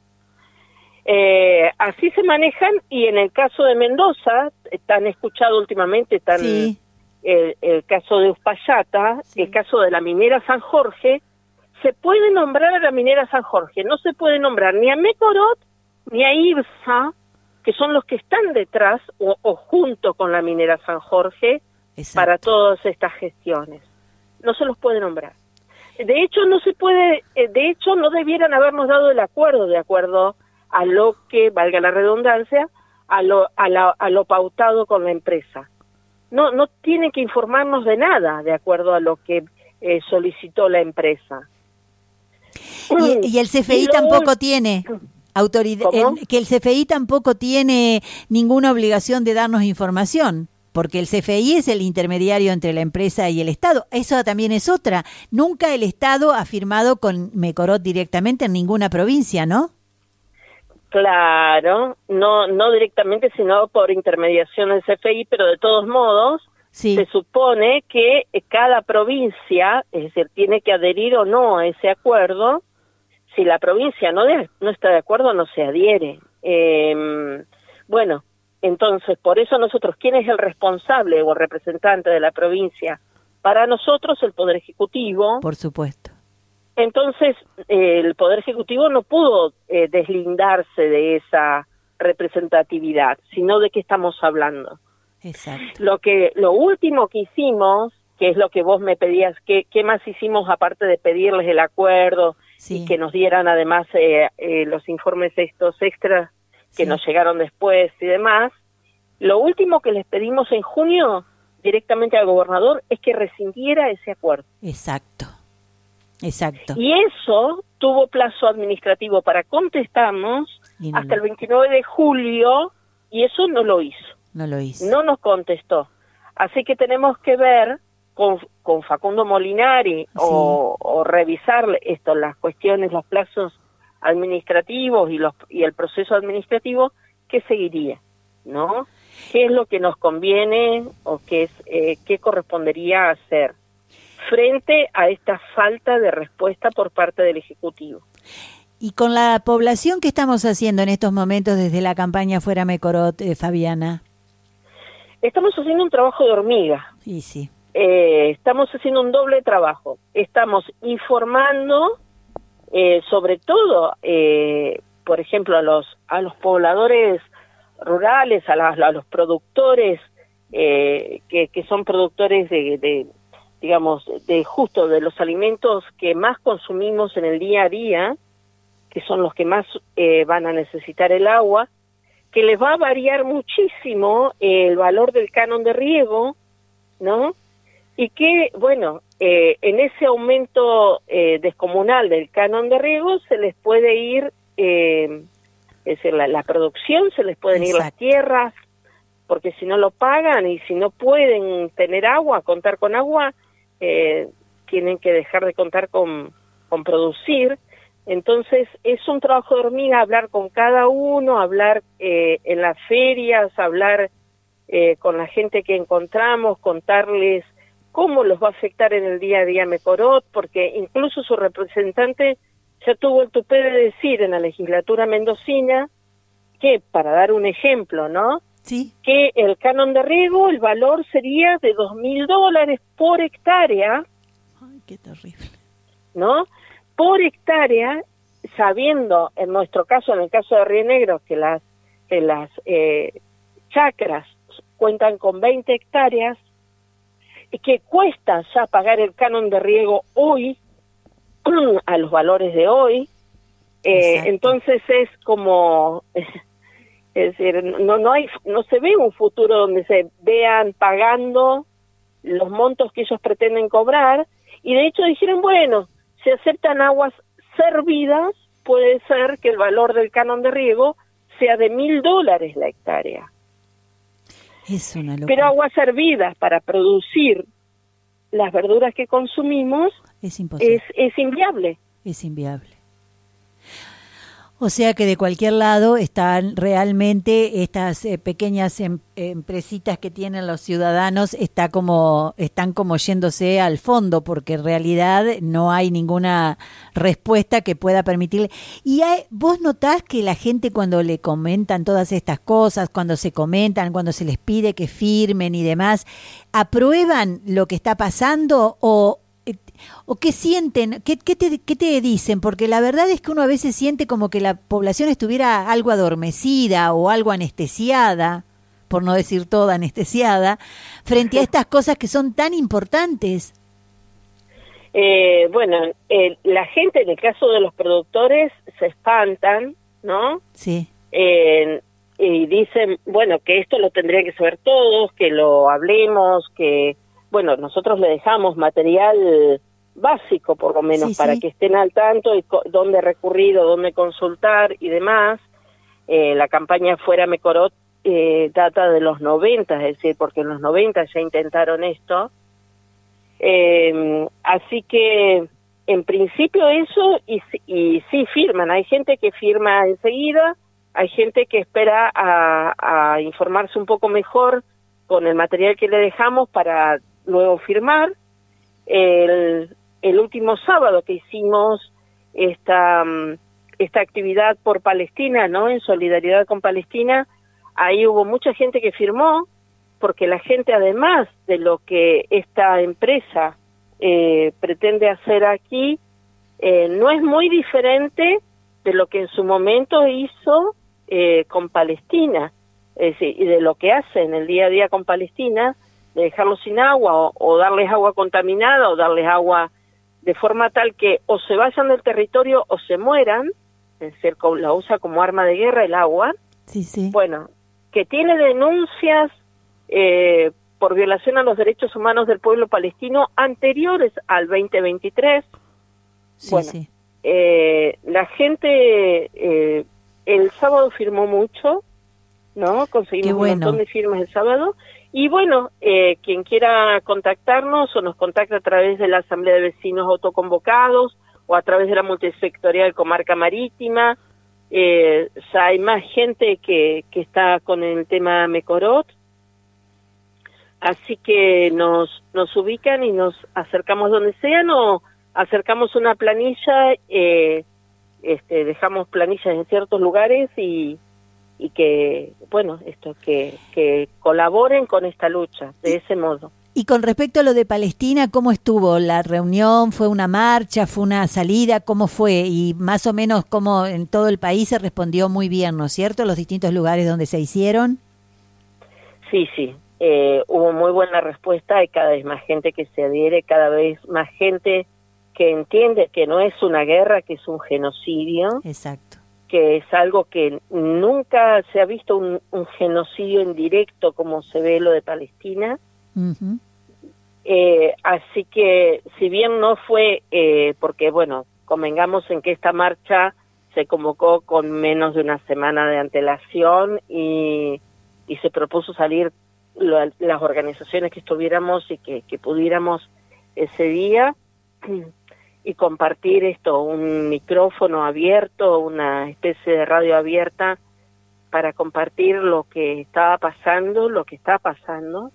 Eh, así se manejan, y en el caso de Mendoza, tan escuchado últimamente, tan sí. el, el caso de Uspallata, sí. el caso de la minera San Jorge, se puede nombrar a la minera San Jorge, no se puede nombrar ni a Mecorot ni a IRSA, que son los que están detrás o, o junto con la minera San Jorge. Exacto. Para todas estas gestiones. No se los puede nombrar. De hecho, no se puede, de hecho, no debieran habernos dado el acuerdo, de acuerdo a lo que, valga la redundancia, a lo, a la, a lo pautado con la empresa. No, no tienen que informarnos de nada, de acuerdo a lo que eh, solicitó la empresa. Y, y el C F I tampoco tiene autoridad, el, que el C F I tampoco tiene ninguna obligación de darnos información, porque el C F I es el intermediario entre la empresa y el Estado. Eso también es otra. Nunca el Estado ha firmado con Mecorot directamente en ninguna provincia, ¿no? Claro, no no directamente, sino por intermediación del C F I, pero de todos modos, sí. se supone que cada provincia, es decir, tiene que adherir o no a ese acuerdo. Si la provincia no, de, no está de acuerdo, no se adhiere. Eh, bueno, entonces, por eso nosotros, ¿quién es el responsable o el representante de la provincia? Para nosotros, el Poder Ejecutivo. Por supuesto. Entonces, eh, el Poder Ejecutivo no pudo eh, deslindarse de esa representatividad, sino de qué estamos hablando. Exacto. Lo que, lo último que hicimos, que es lo que vos me pedías, ¿qué, qué más hicimos aparte de pedirles el acuerdo sí. y que nos dieran además eh, eh, los informes estos extras que sí. nos llegaron después y demás? Lo último que les pedimos en junio directamente al gobernador es que rescindiera ese acuerdo. Exacto, exacto. Y eso tuvo plazo administrativo para contestarnos no hasta lo... el veintinueve de julio, y eso no lo hizo. No lo hizo. No nos contestó. Así que tenemos que ver con, con Facundo Molinari sí. o, o revisar esto, las cuestiones, los plazos administrativos y los y el proceso administrativo, qué seguiría, ¿no? ¿Qué es lo que nos conviene o qué es eh, qué correspondería hacer frente a esta falta de respuesta por parte del Ejecutivo? Y con la población, ¿qué estamos haciendo en estos momentos desde la campaña Fuera Mecorot, eh, Fabiana? Estamos haciendo un trabajo de hormiga. Sí, sí. Eh, estamos haciendo un doble trabajo. Estamos informando, eh, sobre todo, eh, por ejemplo, a los a los pobladores rurales, a, las, a los productores eh, que, que son productores de, de, digamos, de justo de los alimentos que más consumimos en el día a día, que son los que más eh, van a necesitar el agua, que les va a variar muchísimo el valor del canon de riego, ¿no? Y que, bueno, eh, en ese aumento eh, descomunal del canon de riego se les puede ir, eh, es decir, la, la producción, se les pueden Exacto. ir las tierras, porque si no lo pagan y si no pueden tener agua, contar con agua, eh, tienen que dejar de contar con, con producir. Entonces, es un trabajo de hormiga hablar con cada uno, hablar eh, en las ferias, hablar eh, con la gente que encontramos, contarles cómo los va a afectar en el día a día Mecorot, porque incluso su representante ya tuvo el tupé de decir en la legislatura mendocina que, para dar un ejemplo, ¿no? Sí. Que el canon de riego, el valor sería de dos mil dólares por hectárea. Ay, qué terrible. ¿No? Por hectárea, sabiendo, en nuestro caso, en el caso de Río Negro, que las, que las eh, chacras cuentan con veinte hectáreas, y que cuesta ya pagar el canon de riego hoy, a los valores de hoy, eh, entonces es como, es decir, no, no, hay, no se ve un futuro donde se vean pagando los montos que ellos pretenden cobrar, y de hecho dijeron, bueno, si aceptan aguas servidas, puede ser que el valor del canon de riego sea de mil dólares la hectárea. Es una locura. Pero aguas servidas para producir las verduras que consumimos es imposible. Es, es inviable. Es inviable. O sea que de cualquier lado están realmente estas eh, pequeñas em, empresitas que tienen los ciudadanos está como están como yéndose al fondo, porque en realidad no hay ninguna respuesta que pueda permitirle. Y hay, vos notás que la gente cuando le comentan todas estas cosas, cuando se comentan, cuando se les pide que firmen y demás, ¿aprueban lo que está pasando o ¿O qué sienten? ¿Qué, qué, te, ¿Qué te dicen? Porque la verdad es que uno a veces siente como que la población estuviera algo adormecida o algo anestesiada, por no decir toda anestesiada, frente a estas cosas que son tan importantes. Eh, bueno, eh, la gente, en el caso de los productores, se espantan, ¿no? Sí. Eh, y dicen, bueno, que esto lo tendrían que saber todos, que lo hablemos, que... Bueno, nosotros le dejamos material básico, por lo menos, sí, para sí. que estén al tanto y co- dónde recurrir o dónde consultar y demás. Eh, la campaña Fuera Mecorot eh, data de los noventa, es decir, porque en los noventa ya intentaron esto. Eh, así que, en principio eso, y, y sí firman. Hay gente que firma enseguida, hay gente que espera a, a informarse un poco mejor con el material que le dejamos para luego firmar. El, el último sábado que hicimos esta, esta actividad por Palestina, ¿no? En solidaridad con Palestina, ahí hubo mucha gente que firmó, porque la gente, además de lo que esta empresa eh, pretende hacer aquí, eh, no es muy diferente de lo que en su momento hizo eh, con Palestina, es decir, y de lo que hace en el día a día con Palestina, de dejarlos sin agua o, o darles agua contaminada o darles agua de forma tal que o se vayan del territorio o se mueran, es decir, la usa como arma de guerra el agua. Sí, sí. Bueno, que tiene denuncias eh, por violación a los derechos humanos del pueblo palestino anteriores al veinte veintitrés. Sí, bueno, sí. Eh, la gente eh, el sábado firmó mucho, ¿no? Conseguimos bueno. un montón de firmas el sábado. Y bueno, eh, quien quiera contactarnos o nos contacta a través de la Asamblea de Vecinos Autoconvocados o a través de la Multisectorial Comarca Marítima. Eh, ya hay más gente que, que está con el tema Mecorot. Así que nos, nos ubican y nos acercamos donde sean o acercamos una planilla, eh, este, dejamos planillas en ciertos lugares y... y que, bueno, esto que, que colaboren con esta lucha, de ese modo. Y con respecto a lo de Palestina, ¿cómo estuvo la reunión? ¿Fue una marcha? ¿Fue una salida? ¿Cómo fue? Y más o menos cómo en todo el país se respondió muy bien, ¿no es cierto? Los distintos lugares donde se hicieron. Sí, sí, eh, hubo muy buena respuesta, hay cada vez más gente que se adhiere, cada vez más gente que entiende que no es una guerra, que es un genocidio. Exacto. Que es algo que nunca se ha visto un, un genocidio en directo como se ve lo de Palestina. Uh-huh. Eh, así que, si bien no fue, eh, porque bueno, convengamos en que esta marcha se convocó con menos de una semana de antelación y, y se propuso salir lo, las organizaciones que estuviéramos y que, que pudiéramos ese día y compartir esto, un micrófono abierto, una especie de radio abierta para compartir lo que estaba pasando, lo que está pasando,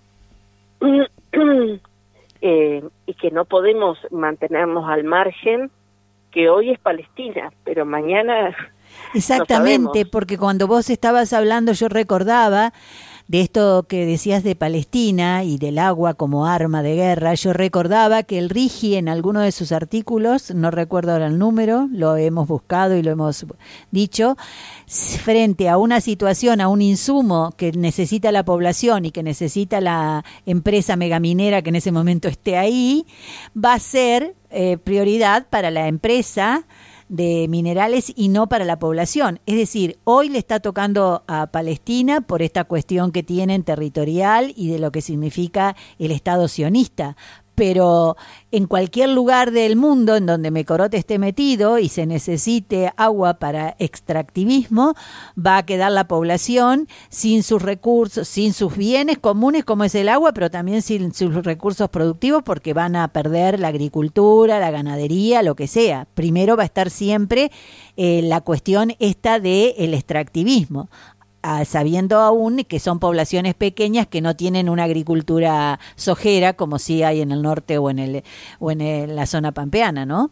eh, y que no podemos mantenernos al margen, que hoy es Palestina, pero mañana... Exactamente, no porque cuando vos estabas hablando yo recordaba de esto que decías de Palestina y del agua como arma de guerra, yo recordaba que el RIGI en alguno de sus artículos, no recuerdo ahora el número, lo hemos buscado y lo hemos dicho, frente a una situación, a un insumo que necesita la población y que necesita la empresa megaminera que en ese momento esté ahí, va a ser eh, prioridad para la empresa de minerales y no para la población. Es decir, hoy le está tocando a Palestina por esta cuestión que tienen territorial y de lo que significa el Estado sionista. Pero en cualquier lugar del mundo en donde Mekorot esté metido y se necesite agua para extractivismo, va a quedar la población sin sus recursos, sin sus bienes comunes como es el agua, pero también sin sus recursos productivos porque van a perder la agricultura, la ganadería, lo que sea. Primero va a estar siempre eh, la cuestión esta del extractivismo, sabiendo aún que son poblaciones pequeñas que no tienen una agricultura sojera como sí hay en el norte o en el o en el, la zona pampeana, ¿no?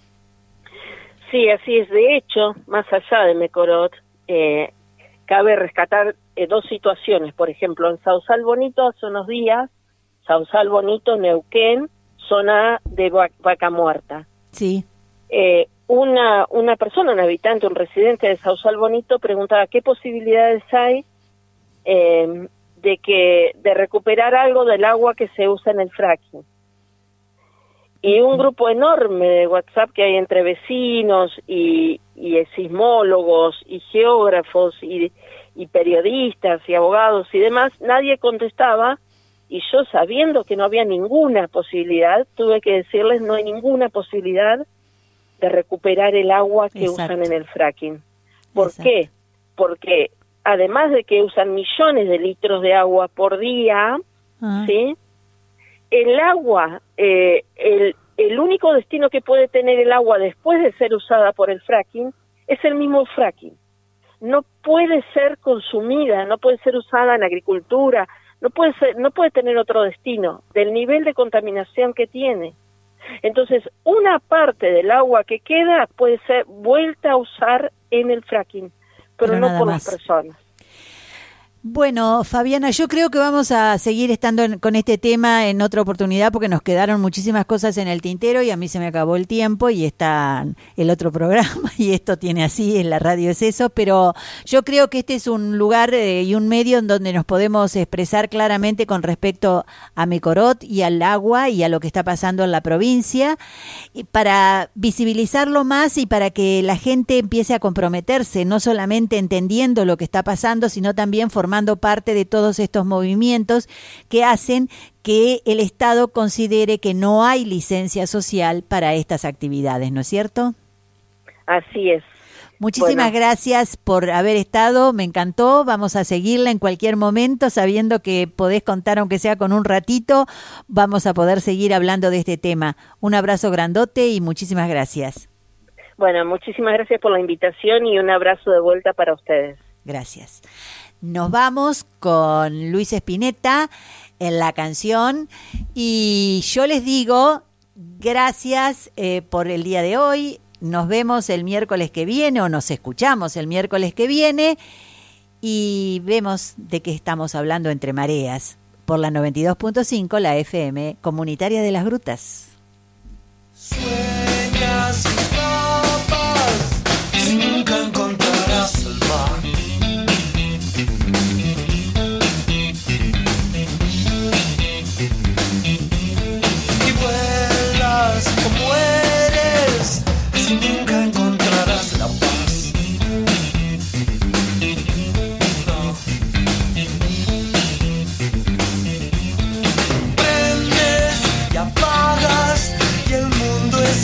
Sí, así es. De hecho, más allá de Mekorot, eh, cabe rescatar eh, dos situaciones. Por ejemplo, en Sausal Bonito hace unos días, Sausal Bonito, Neuquén, zona de Vaca Muerta. Sí. Eh, Una, una persona, un habitante, un residente de Sausal Bonito preguntaba qué posibilidades hay eh, de que de recuperar algo del agua que se usa en el fracking. Y un grupo enorme de WhatsApp que hay entre vecinos y, y sismólogos y geógrafos y, y periodistas y abogados y demás, nadie contestaba, y yo, sabiendo que no había ninguna posibilidad, tuve que decirles no hay ninguna posibilidad de recuperar el agua que Exacto. usan en el fracking. ¿Por Exacto. qué? Porque además de que usan millones de litros de agua por día, ah. ¿sí? El agua, eh, el, el único destino que puede tener el agua después de ser usada por el fracking es el mismo fracking. No puede ser consumida, no puede ser usada en agricultura, no puede ser, no puede tener otro destino del nivel de contaminación que tiene. Entonces, una parte del agua que queda puede ser vuelta a usar en el fracking, pero, pero no por más. Las personas. Bueno, Fabiana, yo creo que vamos a seguir estando en, con este tema en otra oportunidad porque nos quedaron muchísimas cosas en el tintero y a mí se me acabó el tiempo y está el otro programa y esto tiene así, en la radio es eso, pero yo creo que este es un lugar eh, y un medio en donde nos podemos expresar claramente con respecto a Mekorot y al agua y a lo que está pasando en la provincia y para visibilizarlo más y para que la gente empiece a comprometerse, no solamente entendiendo lo que está pasando, sino también formando parte de todos estos movimientos que hacen que el Estado considere que no hay licencia social para estas actividades, ¿no es cierto? Así es. Muchísimas bueno. gracias por haber estado, me encantó, vamos a seguirla en cualquier momento, sabiendo que podés contar, aunque sea con un ratito, vamos a poder seguir hablando de este tema. Un abrazo grandote y muchísimas gracias. Bueno, muchísimas gracias por la invitación y un abrazo de vuelta para ustedes. Gracias. Nos vamos con Luis Spinetta en la canción y yo les digo gracias eh, por el día de hoy. Nos vemos el miércoles que viene o nos escuchamos el miércoles que viene y vemos de qué estamos hablando entre mareas por la noventa y dos punto cinco, la F M comunitaria de Las Grutas. Sueñas y escapas, nunca encontrarás el mar. Como eres, si nunca encontrarás la paz. No. Prendes y apagas y el mundo es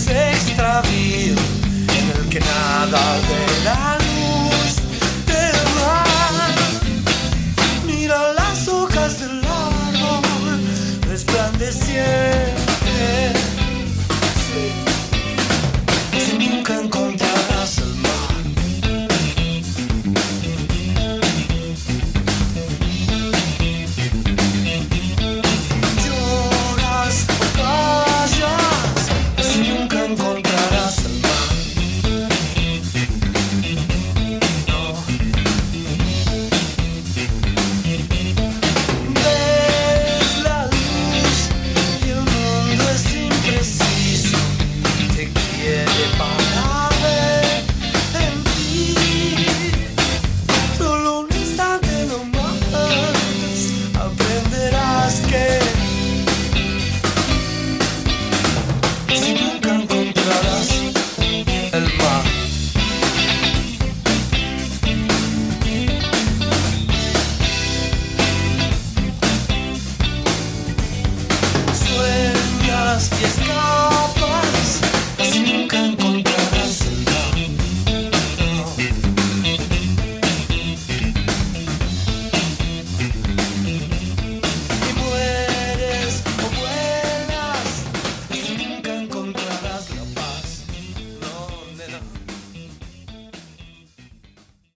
Si tú